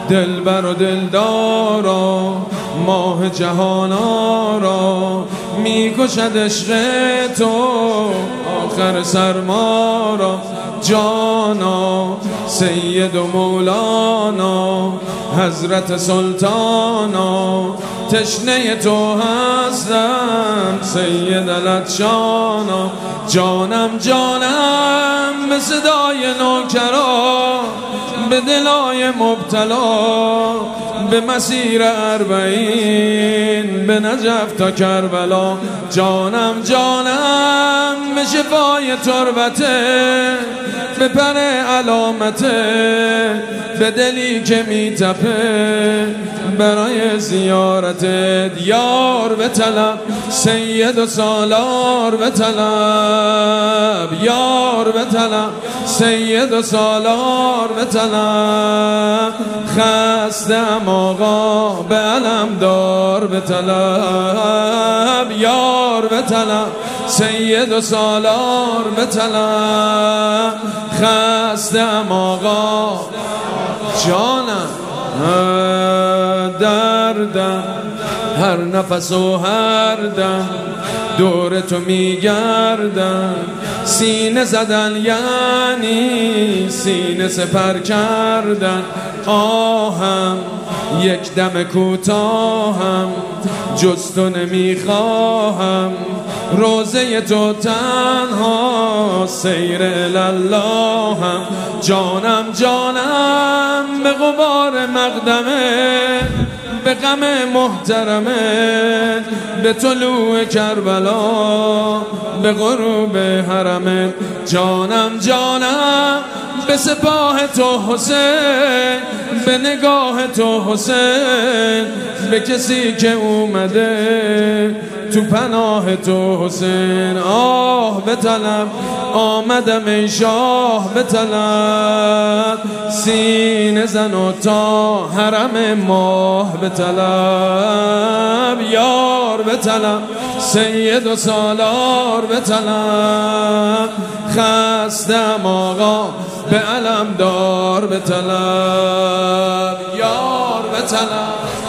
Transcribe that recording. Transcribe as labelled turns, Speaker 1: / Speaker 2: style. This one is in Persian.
Speaker 1: دلبر و دلدارا ماه جهانارا میکشد عشق تو آخر سرما را. جانا سید و مولانا حضرت سلطانا تشنه تو هستم سید العطشانا. جانم جانم به صدای نوکرا به دلای مبتلا به مسیر اربعین به نجف تا کربلا. جانم جانم به شفای تربته به پر علامته به دلی که میتپه برای زیارتت. یار به طلب سید و سالار به طلب یار به طلب سید و سالار به طلب. خستم آقا به علم دار به طلب یار به طلب سید و سالار به طلب. خستم آقا جانم دردم هر نفس و هر دم دور تو میگردم. سینه زدن یعنی سینه سپر کردن. آهم یک دم کوتاهم جز تو نمیخواهم. روزه تو تنها سیر اللهم. جانم جانم به غبار مقدمه به غم محترمه به طلوع کربلا به غروب حرمه. جانم جانم به سپاه تو حسین به نگاه تو حسین به کسی که اومده تو پناه تو حسین. آه به طلب آمدم ای شاه به طلب سینه زن و تا حرم ماه به طلب. یار به طلب سید و سالار به طلب. خستم آقا به علم دار به طلب یار به طلب